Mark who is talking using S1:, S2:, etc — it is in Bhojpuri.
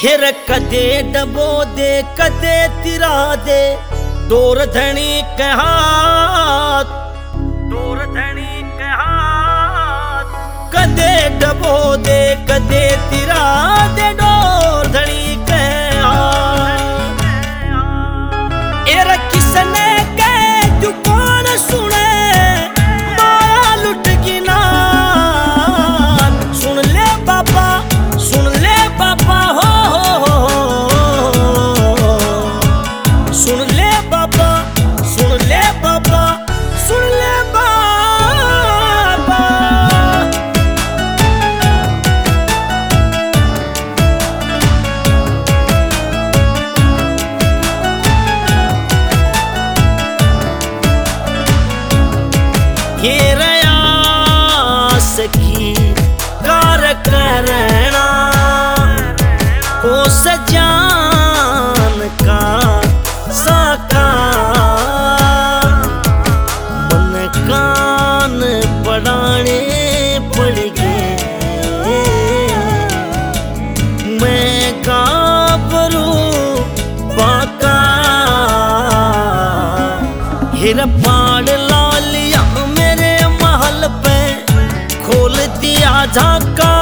S1: हिर कदे डबो दे कदे तिरा दे डोर धनी के हाथ, डोर धनी के हाथ। कदे डबो दे कदे तिरा दे डोर धनी के हाथ। एरा किसने के तू कौन सुने माया लुट की ना। सुन ले बाबा, सुन ले बाबा हो, सुन ले बाबा, सुन ले बाबा, सुन ले बाबा। ये रया सखी कार करना ओ सजान का साका मन कान पड़ाने पड़ गए। मैं गाबरू बाका हिर पाड़ ला लिया मेरे महल पे, खोल दिया झाका